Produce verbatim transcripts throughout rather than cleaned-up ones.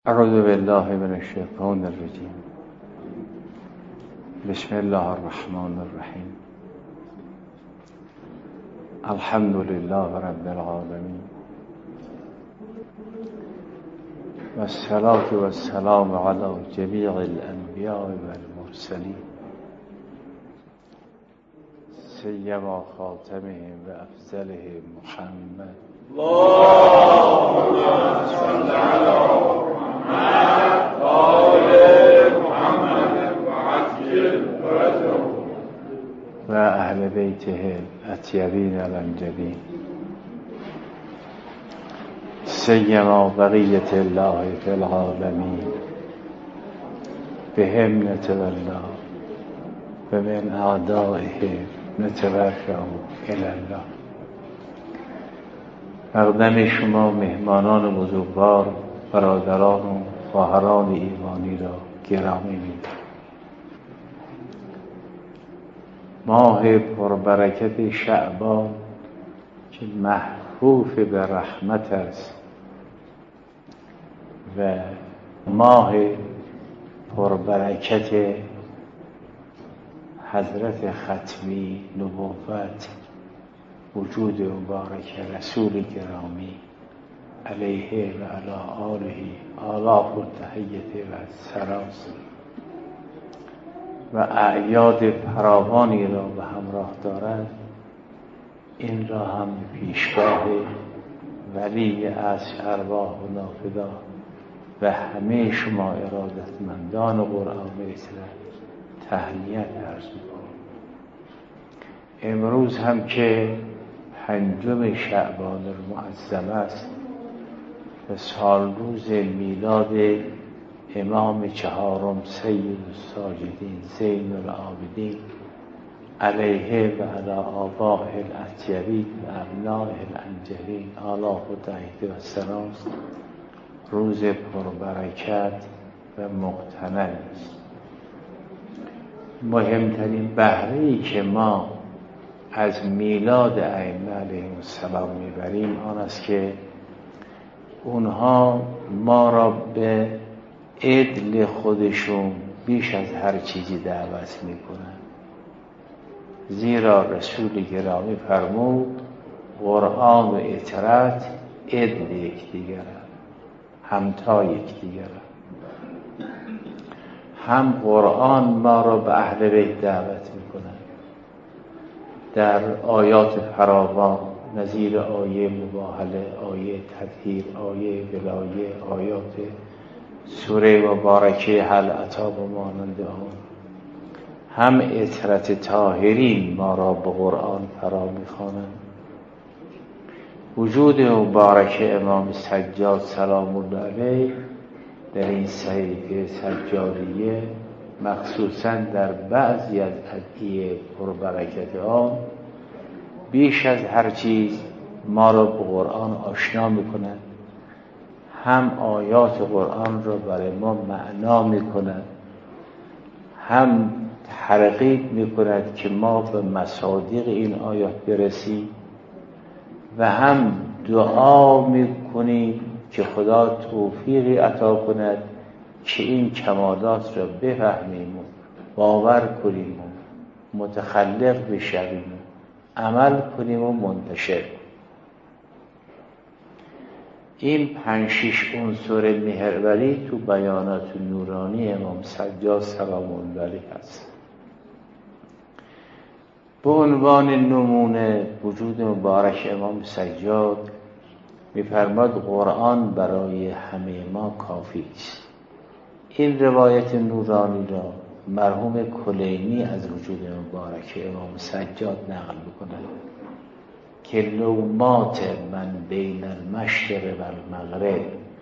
اعوذ بالله من الشیطان الرجیم. بسم الله الرحمن الرحیم. الحمد لله رب العالمین و الصلاة و السلام علی جمیع الانبیاء و المرسلین سیما خاتمهم و افضلهم محمد. اللهم صل علی محمد و آل محمد و عجل فرجه و اهل بیته الاطیبین الانجبین سیما بقیة الله فی العالمین بهم نتولا و من اعدائهم نتبرأ الی الله. مقدم شما مهمانان بزرگوار، برادران و خواهران ایمانی را گرامی می‌دارم. ماه پربرکت شعبان که محفوف به رحمت است و ماه پربرکت حضرت ختمی نبوت وجود مبارک رسول گرامی علیه و علی آله آلاف و تحیت و سراس و اعیاد فراوانی را به همراه دارد، این را هم پیشگاه ولی از ارواح و نافذه و همه شما ارادتمندان قرآن می‌رسد تهنیت عرض می‌کنم. امروز هم که پنجم شعبان المعظم است و سال روز میلاد امام چهارم سید الساجدین زین العابدین علیه و علی آبائه الاطیبین و ابنائه الانجلین آلاف و تحیت و سراس روز پربرکت و مقتنع است. مهمترین بهره‌ای که ما از میلاد ائمه علیهم السلام میبریم آن است که اونها ما را به عدل خودشون بیش از هر چیزی دعوت میکنن، زیرا رسول گرامی فرمود قرآن و اطاعت عدل یکدیگرند، همتا یکدیگرند. هم قرآن ما را به اهل بیت دعوت میکنه در آیات فراوان نظیر آیه مباهله، آیه تطهیر، آیه ولایه، آیات سوره مبارکه هل اتی و مانند آن. هم اطرت طاهرین ما را به قرآن فرا میخوانند. وجود مبارک امام سجاد سلام الله علیه در این صحیفه سجادیه مخصوصا در بعضی از ادعیه پربرکت آن بیش از هر چیز ما را به قرآن آشنا میکنند، هم آیات قرآن را برای ما معنا میکنند، هم ترغیب میکند که ما به مصادیق این آیات برسیم و هم دعا میکنیم که خدا توفیقی عطا کند که این کمالات را بفهمیم و باور کنیم و متخلق بشویم و عمل کنیم و منتشر. این پنج شش عنصر مهروری تو بیانات نورانی امام سجاد سلام الله علیه هست. به عنوان نمونه وجود مبارک امام سجاد می‌فرماد قرآن برای همه ما کافی است. این روایت نورانی را مرحوم کلینی از وجود مبارک امام سجاد نقل می‌کند که لومات من بین المشرق و المغرب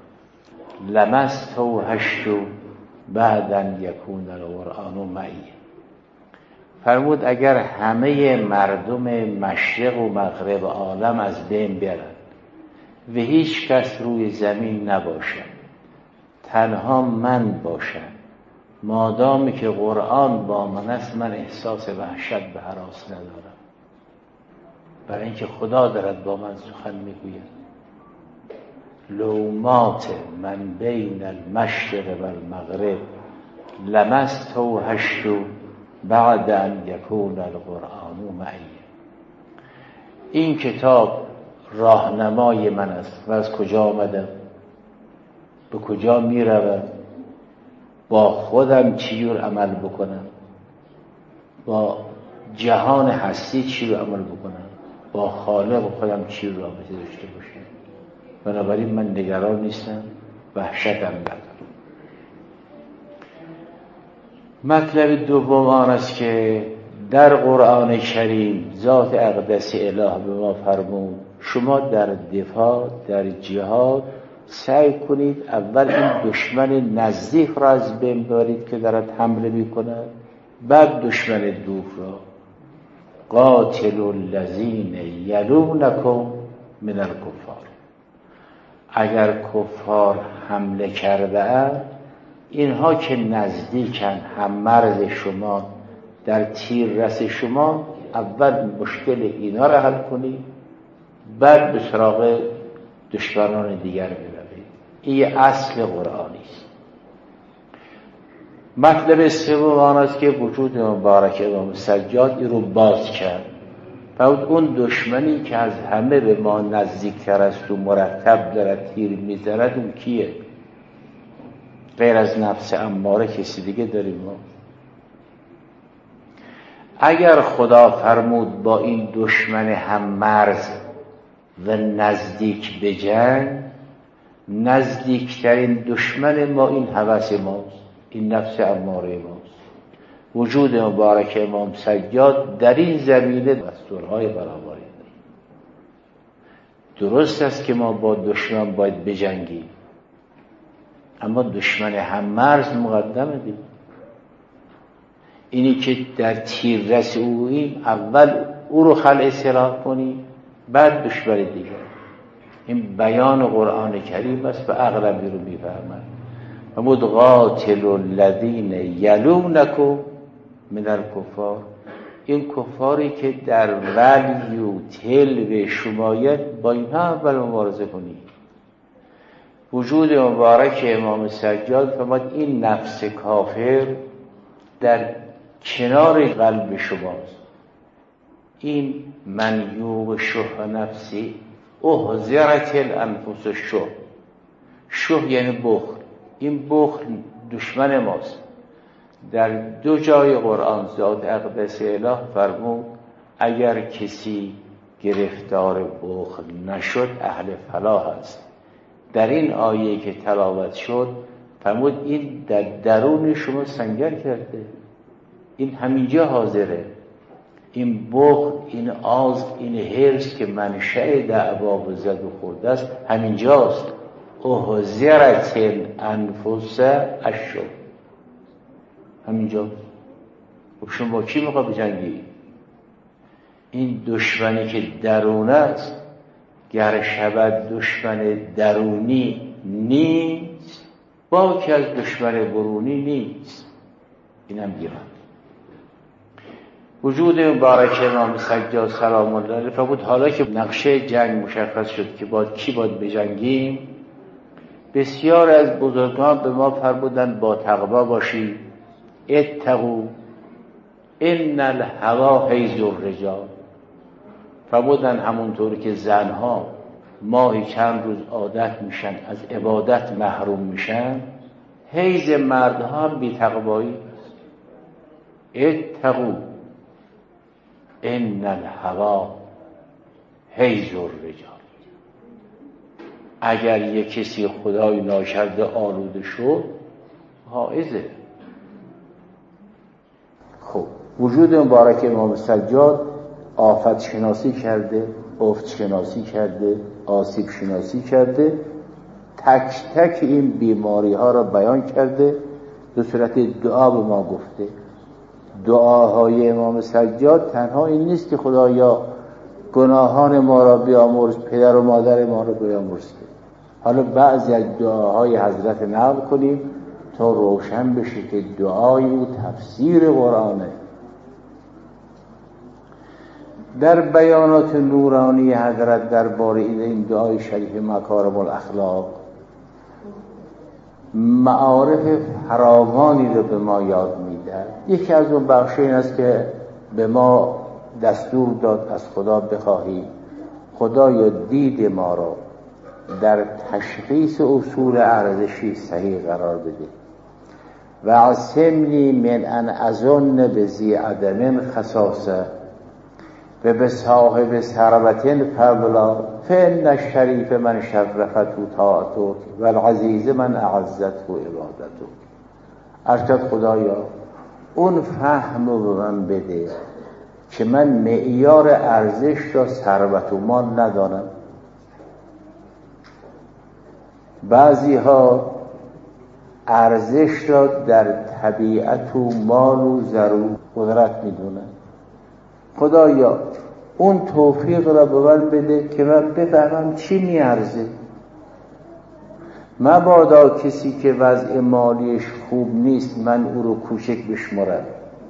لمستوحشت بعد ان یکون القرآن معی. فرمود اگر همه مردم مشرق و مغرب عالم از بین برند و هیچ کس روی زمین نباشد، تنها من باشم، مادامی که قرآن با من است، من احساس وحشت به هراس ندارم، برای اینکه خدا دارد با من سخن میگوید. لومات من بین المشرق و المغرب لمستوحشت بعد ان یکون القرآن معی. این کتاب راهنمای من است و از کجا آمدم، به کجا می روم، با خودم چجور عمل بکنم، با جهان هستی چی رو عمل بکنم، با خالق خودم چی رو رابطه داشته باشم. بنابراین من نگران نیستم، وحشتم ندارم. مطلب دوم آن است که در قرآن کریم ذات اقدس اله به ما فرمود شما در دفاع، در جهاد سعی کنید اول این دشمن نزدیک را از بین ببرید که دارد حمله می‌کند، بعد دشمن دور را. قاتل الذین یلونکم من الکفار. اگر کفار حمله کرده اند، اینها که نزدیکن، هم مرز شما، در تیر رس شما، اول مشکل اینا را حل کنید، بعد به سراغ دشمنان دیگر بروید. این یه اصل قرآنی است. مطلب سوم آن است که وجود مبارک امام سجاد این رو باز کرد. فرمود اون دشمنی که از همه به ما نزدیکتر است و مرتب دارد تیر می‌زند، اون کیه؟ غیر از نفس اماره کسی دیگه داریم ما؟ اگر خدا فرمود با این دشمن هم مرز و نزدیک به جنگ، نزدیکترین دشمن ما این هوس ماست، این نفس اماره ماست. وجود مبارک امام سجاد در این زمینه دستورهای برابری دارد. درست است که ما با دشمن باید بجنگیم، اما دشمن هم مرز مقدمه دید. اینی که در تیررس اوییم، اول او رو خلع سلاح کنیم، بعد دشمن دیگر. این بیان قرآن کریم است و اغلبی رو میفهمند. فرمود قاتل الذین یلونکم من الکفار. این کفاری که در ولی و تلو شمایت، با اینها اول مبارزه کنید. وجود مبارک امام سجاد فرمود این نفس کافر در کنار قلب شماست. این من یوق شح نفسی احذرت الانفس الشح. شح یعنی بخل. این بخل دشمن ماست. در دو جای قرآن ذات اقدس اله فرمود اگر کسی گرفتار بخل نشد اهل فلاح است. در این آیه که تلاوت شد فرمود این در درون شما سنگر کرده، این همینجا حاضره. این بخل، این آز، این حرص که منشأ دعوا و زد و خورد است همینجاست. احذرت الانفس الشح، همینجاست. و شما با کی میخواد بجنگی؟ این دشمنی که درونه است، گر شود دشمن درونی نیست، با که از دشمن برونی نیست. اینم گیرم. وجود مبارک امام سجاد سلام الله علیه فرمود حالا که نقشه جنگ مشخص شد که با کی باید بجنگیم، بسیار از بزرگان به ما فرمودند با تقوا باشید. اتقوا ان الهوا حیز الرجال. فرمودن همونطور که زنها ماهی چند روز عادت میشن از عبادت محروم میشن، حیز مردها هم بی تقوایی. اتقوا ان الهوا حیز الرجال. اگر یک کسی خدای ناکرده آلوده شد، حائزه. خب وجود مبارک امام سجاد آفت شناسی کرده، افت شناسی کرده، آسیب شناسی کرده، تک تک این بیماری ها را بیان کرده، به صورت دعا به ما گفته. دعاهای امام سجاد تنها این نیست که خدایا گناهان ما را بیامرز، پدر و مادر ما را بیامرز. حالا بعضی از دعاهای حضرت نقل کنیم تا روشن بشه که دعای او تفسیر قرآنه. در بیانات نورانی حضرت درباره این دعای شریف مکارم الاخلاق معارف فراوانی رو به ما یاد میده. یکی از اون بخش این است که به ما دستور داد از خدا بخواهیم خدایا دید ما را در تشخیص اصول ارزشی صحیح قرار بده و عصمنی من ان اظن بذی عدم خصاصه و به صاحب ثروت فضلا فان الشریف من شرفته طاعتک و العزیز من اعزته عبادتک. ارشد خدایا اون فهم رو به من بده که من معیار ارزش را ثروت و مال ندانم. بعضی ها ارزش را در طبیعت و مال و ضرور قدرت میدونن. خدایا اون توفیق را به من بده که من بفهمم چی میارزه. مبادا کسی که وضع مالیش خوب نیست من او رو کوچک بشمارم.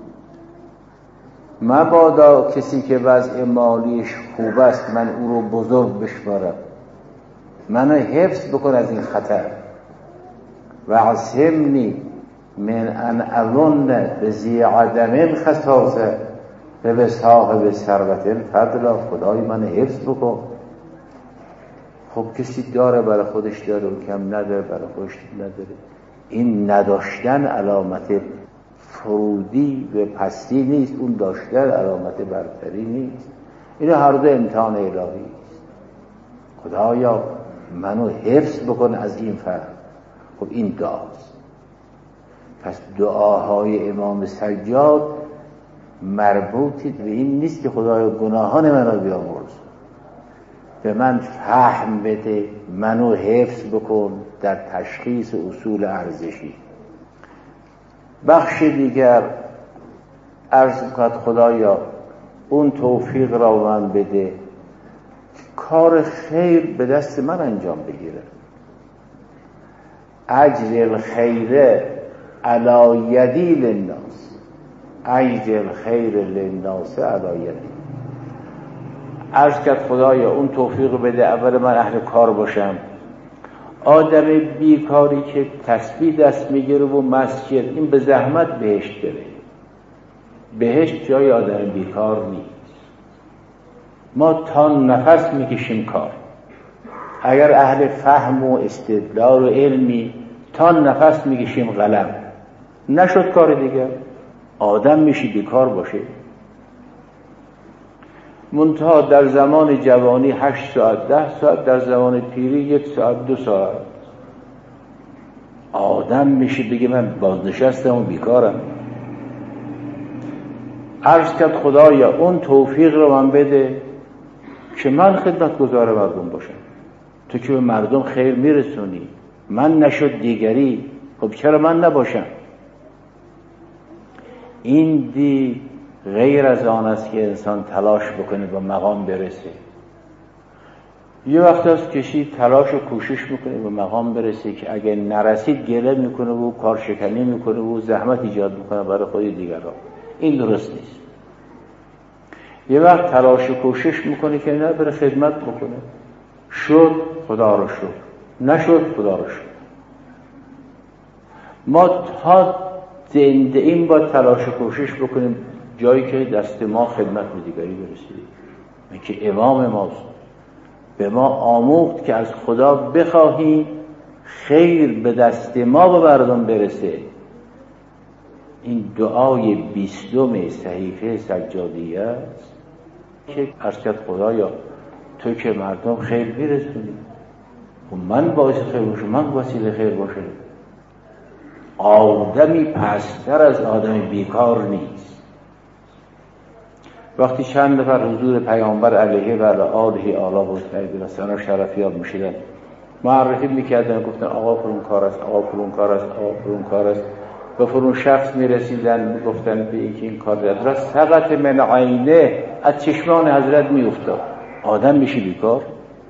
مبادا کسی که وضع مالیش خوب است من او رو بزرگ بشمارم. منو حفظ بکن از این خطر. و عصمنی من ان اظن بذی عدم خصاصه و به صاحب ثروت فضلا. خدای من حفظ بکن. خب کسی داره برای خودش داره و کم نداره برای خودش نداره. این نداشتن علامت فرودی و پستی نیست، اون داشتن علامت برتری نیست. این هر دو امتحان الهی است. خدایا منو حفظ بکن از این فهم. خب این دعاست. پس دعاهای امام سجاد مربوطی به این نیست که خدایا گناهان من را بیامرز، به من فهم بده، منو حفظ بکن در تشخیص اصول ارزشی. بخش دیگر عرض می‌کند خدایا اون توفیق را من بده کار خیر به دست من انجام بگیره. اجر الخیر علی یدی للناس، اجر الخیر للناس علی یدی. عرض کرد خدایا اون توفیق بده اول من اهل کار باشم. آدم بیکاری که تسبیح دست میگیره و مسجد، این به زحمت بهشت بره. بهشت جای آدم بیکار نیست. ما تا نفس میکشیم کار. اگر اهل فهم و استدلال و علمی تا نفس میکشیم قلم، نشد کار دیگر. آدم میشی بیکار باشه. منتها در زمان جوانی هشت ساعت ده ساعت، در زمان پیری یک ساعت دو ساعت. آدم میشه بگه من بازنشستم و بیکارم. عرض کرد خدایا اون توفیق رو من بده که من خدمتگزار مردم باشم. تو که به مردم خیر میرسونی، من نشد دیگری، خب چرا من نباشم؟ این دی غیر از آن است که انسان تلاش بکنه به مقام برسه. یه وقت از کشی تلاش و کوشش میکنه به مقام برسه که اگه نرسید گله میکنه و کارشکنی میکنه و زحمت ایجاد میکنه برای خود دیگران. این درست نیست. یه وقت تلاش و کوشش میکنه که نه بره خدمت بکنه. شد خدا رو شد، نشد خدا رو شد. ما تا زنده این با تلاش و کوشش بکنیم جایی که دست ما خدمت به دیگری برسید. این که امام ماست، به ما آموخت که از خدا بخواهیم خیر به دست ما به مردم برسه. این دعای بیستم صحیفه سجادیه است که عرض کرد خدایا تو که مردم خیر برسونی و من باعث خیر باشم، من وسیله خیر باشم. آدمی پستر از آدم بیکار نیست. وقتی چند نفر حضور پیامبر علیه و آله آلا و سیدنا شرفیاب میشیدن معرفی میکردن، گفتن آقا فرون کار است، آقا فرون کار است، آقا فرون کار است. به فرون شخص میرسیدن گفتن به اینکه این کار حضرت سقط من عینه از چشمان حضرت میافتاد. آدم میشه بیکار.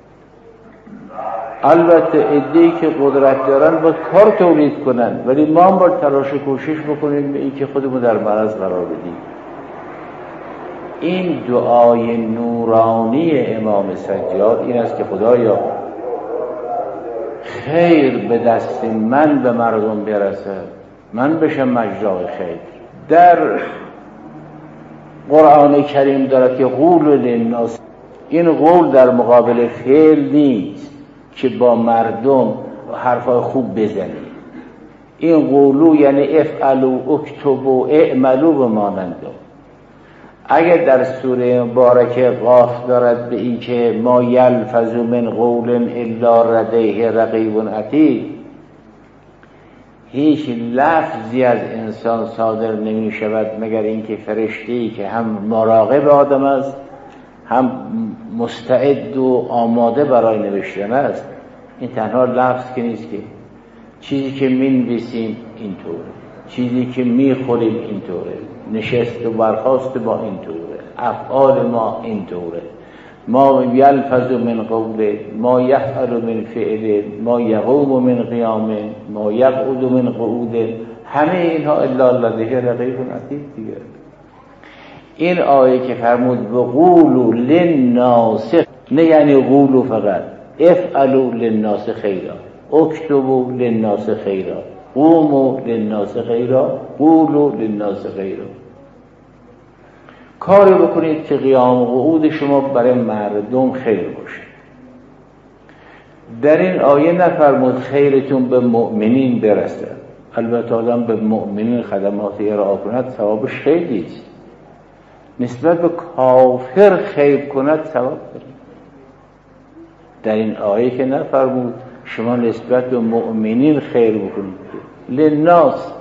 البته عده‌ای که قدرت دارن باید کار تولید کنن، ولی ما هم باید تلاش و کوشش بکنیم به اینکه خودمون در معرض قرار بدیم. این دعای نورانی امام سجاد این است که خدایا خیر به دست من به مردم برسه، من بشم مجرای خیر. در قرآن کریم دارد که قول للناس، این قول در مقابل فعل نیست که با مردم حرفای خوب بزنید. این قولو یعنی افعلوا اکتبوا اعملوا بمانند. اگر در سوره مبارکه قاف دارد به این که ما یلفظ من قول الا لدیه رقیب عتید، هیچ لفظی از انسان صادر نمی شود مگر اینکه فرشته‌ای که هم مراقب آدم است هم مستعد و آماده برای نوشتن است. این تنها لفظ که نیست، که چیزی که مینویسیم اینطوره، چیزی که میخوریم اینطوره، نشست و برخاست ما اینطوره، افعال ما اینطوره. ما یلفظ من قول، ما یفعل من فعل، ما یقوم من قیام، ما یقعد من قعود، همه اینها الا لدیه رقیب عتید دیگه. این آیه که فرمود بقولوا للناس، نه یعنی قولوا فقط، افعلوا للناس خیرا، اکتبوا للناس خیرا، قوموا للناس خیرا، قولوا للناس خیرا. کاری بکنید که قیام و قعود شما برای مردم خیر باشه. در این آیه نفرمود خیرتون به مؤمنین برسه. البته آدم به مؤمنین خدمات ارائه کند ثوابش خیلی است. نسبت به کافر خیر کند ثواب داره. در این آیه که نفرمود شما نسبت به مؤمنین خیر بکنید، للناس.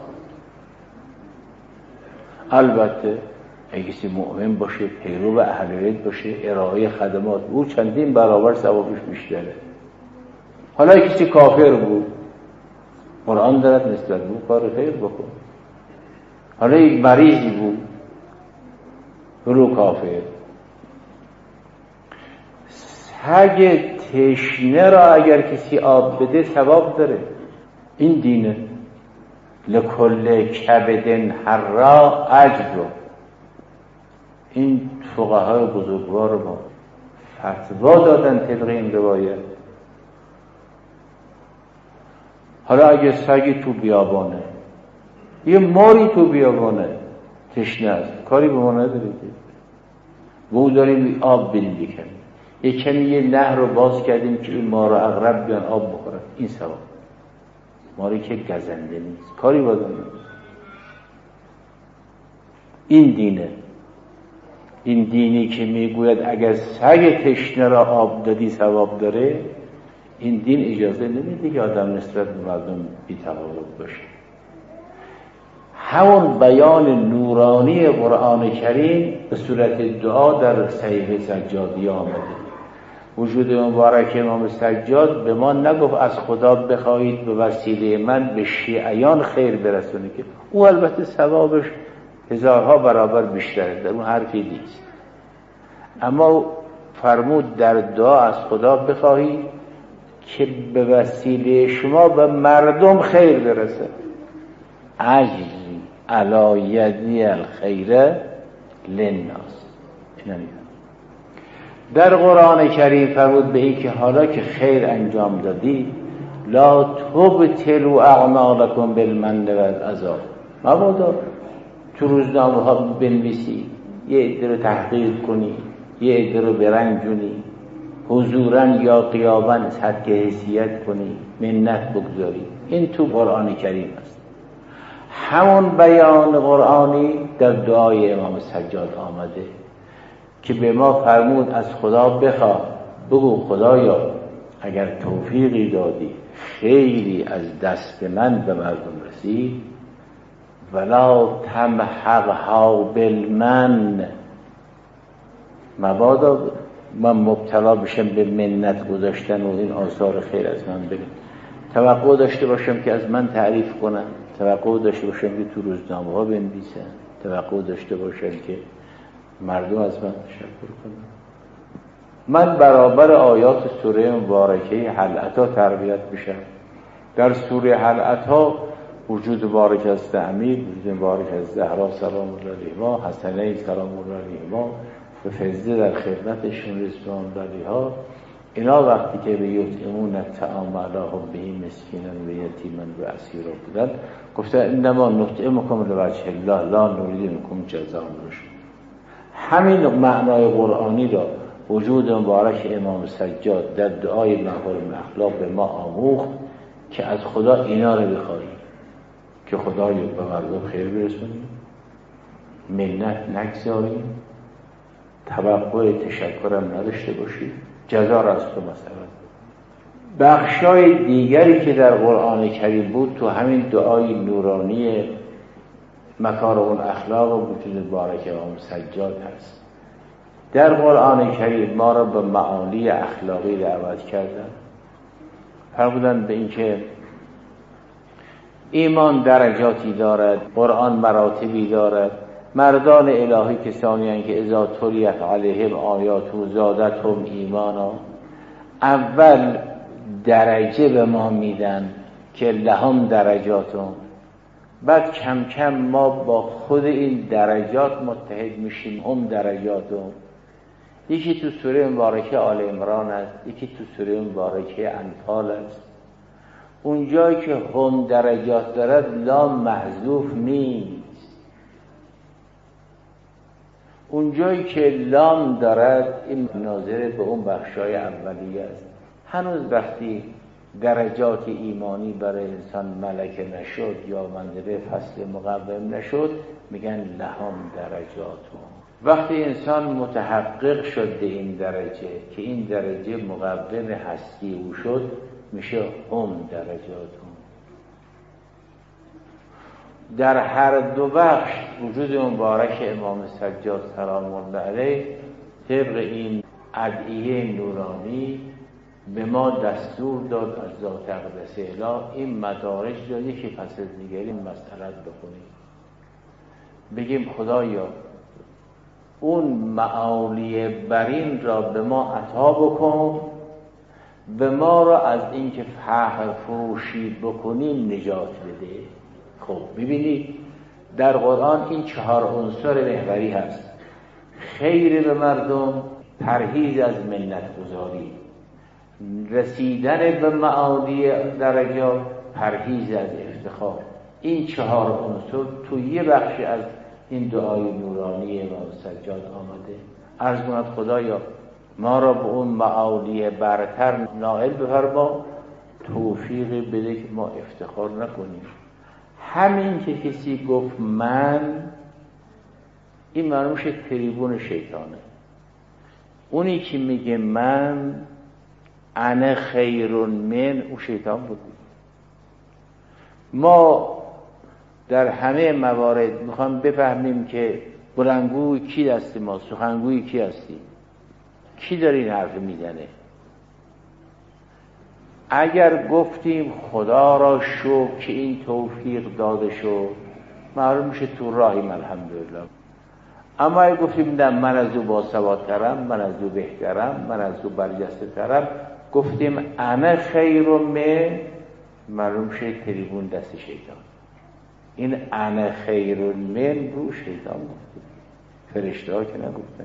البته اگه کسی مؤمن باشه، پیرو اهل بیت باشه، ارائه خدمات او چندین برابر ثوابش بیشتره. حالا اگه کسی کافر بود، قرآن دارد نسبت بود کار خیر بکن. حالا یک مریضی بود، برو کافر. سگ تشنه را اگر کسی آب بده ثواب داره. این دینه. لکل کبدن حرا اجر. این فقهای بزرگوار ما فتوا دادن طبق این روایت. حالا اگه سگی تو بیابانه، یه ماری تو بیابانه تشنه است، کاری به ما نداره که ما داریم آب بندی کنیم، یه کمی یه نهر رو باز کردیم که این مار و عقرب بیان آب بخورن، این ثواب. ماری که گزنده نیست، کاری با داره. این دینه. این دینی که میگوید اگر سگ تشنه را آب دادی ثواب داره، این دین اجازه نمیده که آدم نسبت به مردم بی‌تفاوت باشه. همون بیان نورانی قرآن کریم به صورت دعا در صحیفه سجادی آمده. وجود مبارک امام سجاد به ما نگفت از خدا بخواهید به وسیله من به شیعیان خیر برسونه، که او البته ثوابش هزارها برابر بیشتره، در اون حرفی نیست. اما فرمود در دعا از خدا بخواهید که به وسیله شما به مردم خیر برسه. عجزی علی یدی الخیر للناس. در قرآن کریم فرمود به این که حالا که خیر انجام دادی لا تبطلوا اعمالکم بالمن والعذاب. مبادا تو روزنامه ها بنویسی، یه عده رو تحقیر کنی، یه عده رو برنجونی، حضوراً یا غیاباً حد حیثیت کنی، منت بگذاری. این تو قرآن کریم است. همون بیان قرآنی در دعای امام سجاد آمده که به ما فرمود از خدا بخواه، بگو خدایا اگر توفیقی دادی خیری از دست من به مردم رسید، ولا تمحقها بالمن، مبادا من مبتلا بشم به منت گذاشتن و این آثار خیر از من بگم. توقع داشته باشم که از من تعریف کنن، توقع داشته باشم که تو روزنامه ها بنویسن، توقع داشته باشم که مردم از من تشکر کنن. من برابر آیات سوره مبارکه هل اتی تربیت بشم. در سوره هل اتی وجود مبارک از امیر، وجود مبارک از زهرا سلام الله علیها، حسنین سلام الله علیهما، به فزده در خدمتشون رضوان الله ها، اینا وقتی که به یطعمون الطعام علی حبه مسکینا و یتیما و اسیرا بودن، گفته انما نطعمکم لوجه الله لا نرید منکم جزاء و شکور. همین معنای قرآنی را وجود مبارک امام سجاد در دعای مکارم الاخلاق به ما آموخت که از خدا اینا رو بخواهیم که خدایا به مردم خیر برسونیم، منت نگذاریم، توقع تشکرم نداشته باشیم، جزا را از تو مثلا. بخشای دیگری که در قرآن کریم بود تو همین دعای نورانی مکارم الاخلاق و وجود مبارک امام سجاد هست. در قرآن کریم ما را به معانی اخلاقی دعوت کردن، فرمودن به اینکه ایمان درجاتی دارد، قرآن مراتبی دارد. مردان الهی کسانی هستند که اذا تلیت علیهم آیاته زادتهم ایمانا، اول درجه به ما میدن که لهم درجاتون، بعد کم کم ما با خود این درجات متحد میشیم. هم درجاتون، یکی تو سوره مبارکه آل عمران است، یکی تو سوره مبارکه انفال است. اونجایی که هم درجات دارد لام محذوف نیست، اونجایی که لام دارد این ناظر به اون بخشای اولیه است. هنوز وقتی درجات ایمانی برای انسان ملکه نشد یا منزله فصل مقوم نشد، میگن لهم درجاتون. وقتی انسان متحقق شد به این درجه که این درجه مقوم هستی او شد، میشه هم درجاتون. در هر دو بخش وجود مبارک امام سجاد سلام الله علیه طبق این ادعیه نورانی به ما دستور داد از ذات اقدس اله این مدارج را یکی پس از دیگری مسئلت بکنیم، بگیم خدایا اون معالی برین را به ما عطا بکن، به ما را از اینکه فخر فروشی بکنیم نجات بده. خب ببینید در قرآن این چهار عنصر محوری هست: خیر به مردم، پرهیز از منت گذاری، رسیدن به معالی درجات، پرهیز از افتخار. این چهار عنصر تو یه بخشی از این دعای نورانی امام سجاد آمده. عرض کند خدایا ما را به اون معالی برتر نائل بفرما، توفیق بده که ما افتخار نکنیم. همین که کسی گفت من، این معلومش تریبون شیطانه. اونی که میگه من انا خیرون من، او شیطان بود. ما در همه موارد میخوام بفهمیم که بلندگوی کی دست ما، سخنگوی کی هستی، کی داره این حرف میزنه. اگر گفتیم خدا را شکر که این توفیق داده شد، معلوم میشه تو راهیم الحمدلله. اما اگر گفتیم نه من از او باسوادترم، من از او بهترم، من از او برجسته ترم، گفتیم انا خیر من، معلوم میشه تریبون دست شیطان. این انا خیر من رو شیطان گفته، فرشته ها که نگفتن.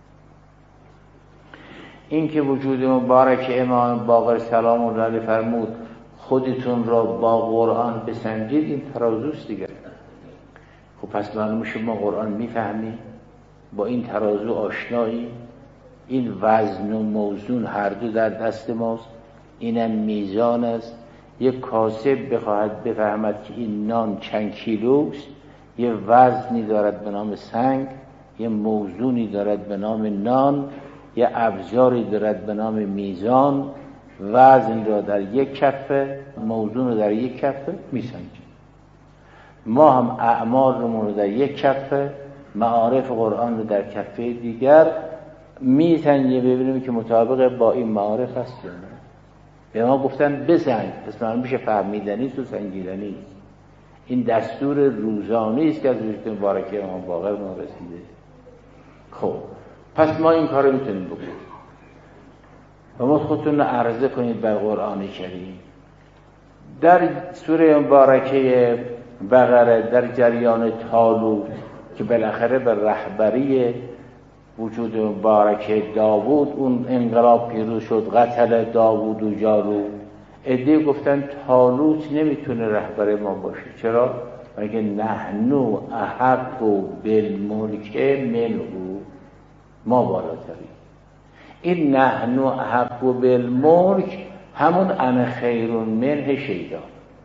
این که وجود مبارک امام باقر سلام الله علیه فرمود خودتون را با قرآن بسنجید، این ترازوست دیگر. خب پس معلوم میشه ما قرآن میفهمیم، با این ترازو آشنایی، این وزن و موزون هر دو در دست ماست، اینم میزان است. یک کاسب بخواهد بفهمد که این نان چند کیلوست، یه وزنی دارد به نام سنگ، یه موزونی دارد به نام نان، یه ابزاری دارد به نام میزان. وزن را در یک کفه، موزون را در یک کفه میسنجیم. ما هم اعمال رو در یک کفه، معارف قرآن رو در کفه دیگر میسنجیم، ببینیم که مطابق با این معارف هست یا نه. به ما گفتن بسنج، پس معلوم میشه فهمیدنی تو سنجیدنی. این دستور روزانه است که از وجود مبارک امام باقر ما رسیده. خب پس ما این کار رو میتونیم بکنیم و ما خودتون رو عرضه کنید بر قرآن کریم. در سوره مبارکه بقره در جریان طالوت که بالاخره به رهبری وجود مبارک داوود اون انقلاب پیروز شد، قتل داوود و جالوت. عده گفتن طالوت نمیتونه رهبر ما باشه. چرا؟ مگه نحنو احق بالملک منه، ما بالاتریم. این نحنو احق بالملک همون انا خیر منه شیطان.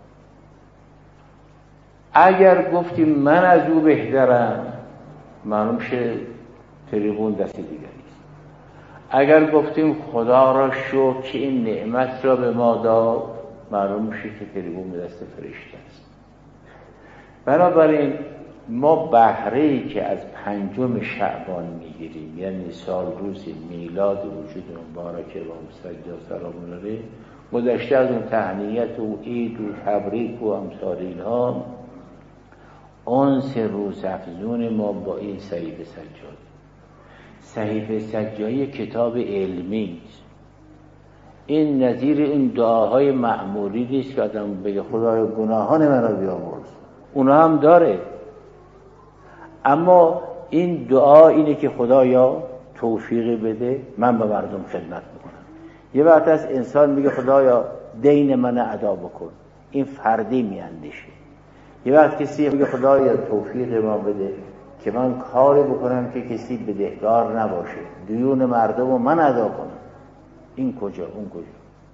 اگر گفتیم من از او بهترم، معلوم شه تریبون دست دیگری. اگر گفتیم خدا را شکر که این نعمت را به ما داد، معلوم میشه که تریبون به دست فرشته است. بنابراین ما بهره‌ای که از پنجم شعبان میگیریم، یعنی سال روز میلاد وجود مبارک امام سجاد سلام الله علیه، گذشته از اون تهنیت و عید و تبریک و امثال اینها، انس روز افزون ما با این صحیفه سجاد. صحیفه سجادی کتاب علمی است. این نظیر این دعاهای معمولی نیست که آدم بگه خدای گناهان من را بیامرز، اونا هم داره، اما این دعا اینه که خدایا توفیق بده من به مردم خدمت بکنم. یه وقت از انسان میگه خدایا دین من ادا بکن، این فردی میاندیشه. یه وقت کسی میگه خدایا توفیق ما بده که من کاری بکنم که کسی بدهکار نباشه، دیون مردم رو من ادا کنم. این کجا اون کجا.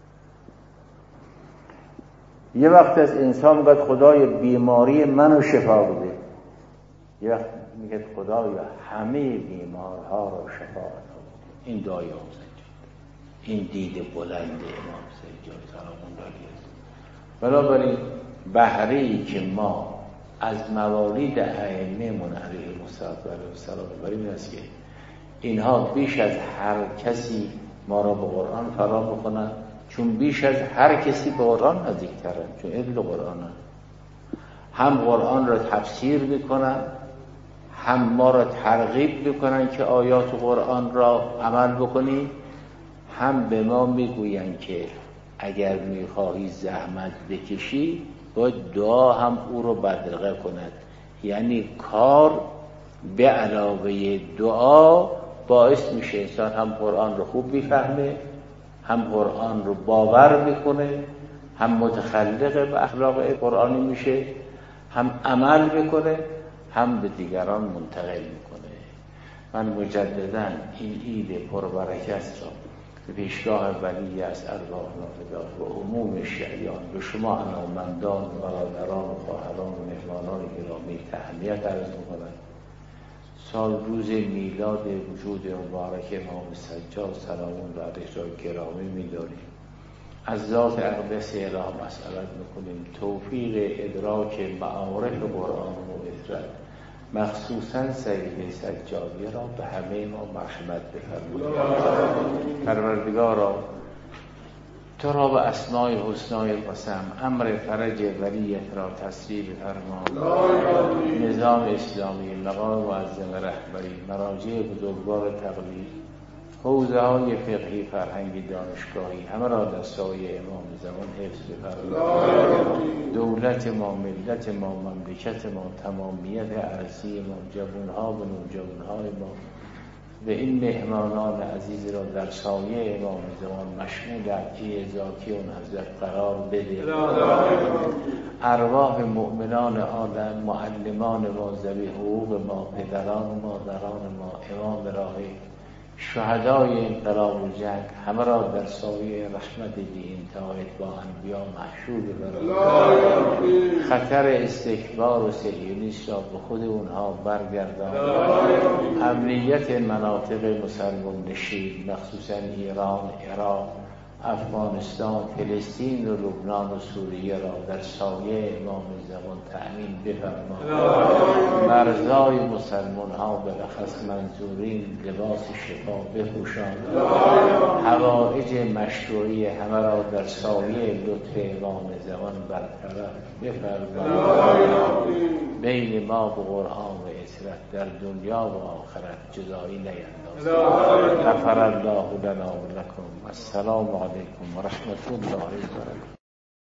یه وقت از انسان میگه خدای بیماری منو شفا بده، یه وقت میگه خدایا همه بیمارها رو شفا عطا بده. این دعای امام سجاد، این دید بلند امام سجاد سلام الله علیه است. بنابراین بهره‌ای که ما از موالید ائمه من علیهم السلام بریم این است که اینها بیش از هر کسی ما را به قرآن فرا بخونن، چون بیش از هر کسی به قرآن نزدیک‌ترن، چون اهل قرآنن. هم قرآن را تفسیر میکنن، هم ما را ترغیب میکنن که آیات قرآن را عمل بکنیم، هم به ما میگوین که اگر میخواهی زحمت بکشی باید دعا هم او رو بدرقه کند. یعنی کار به علاوه دعا باعث میشه انسان هم قرآن رو خوب میفهمه، هم قرآن رو باور میکنه، هم متخلق به اخلاق قرآنی میشه، هم عمل میکنه، هم به دیگران منتقل میکنه. من مجددا این عید پربرکت را به پیشگاه ولی از ارواح نافذات و عموم شیعیان به شما علاومندان و برادران و خواهران و مهمانان گرامی تهنیت عرض میکنم. سال روز میلاد وجود مبارک امام سجاد سلام الله علیه را گرامی می‌داریم. از ذات اقدس الهی مسئلت میکنیم توفیق ادراک معارف قرآن و اطرد، مخصوصا صحیفه سجادی را به همه ما مرحمت بفرمایید. پروردگارا تو را به اسمای حسنای قسم امر فرج ولیت را تسریع بفرما. نظام اسلامی، مقام معظم رهبری، مراجع بزرگوار تقلید، حوزه های فقهی، فرهنگی، دانشگاهی، همه را در سایه امام زمان حفظ بفرما. دولت ما، ملت ما، مملکت ما، تمامیت ارضی ما، جوانها و نوجوانهای ما و این مهمانان عزیز را در سایه امام زمان مشمول عطیه ذاتی اون حضرت قرار بده. ارواح مؤمنان عالم، معلمان ما، ذوی حقوق ما، پدران و مادران ما، امام راه، شهدای انقلاب و جنگ، همه را در سایه رحمت بی انتهایت با انبیا محشور بفرما. خطر استکبار و صهیونیست را به خود اونها برگردان. امنیت مناطق مسلمان نشین مخصوصا ایران، عراق، افغانستان، فلسطین و لبنان و سوریه را در سایه امام زمان تأمین بفرما. مرزای مسلمان ها بلخص منظورین لباس شفا بپوشان. حوائج مشروعی همه را در سایه لطف امام زمان برطرف بفرما. بین ما و قرآن و اطرت در دنیا و آخرت جدایی نینداز. غفر الله لنا و لکم. السلام علیکم و رحمت الله و برکاته.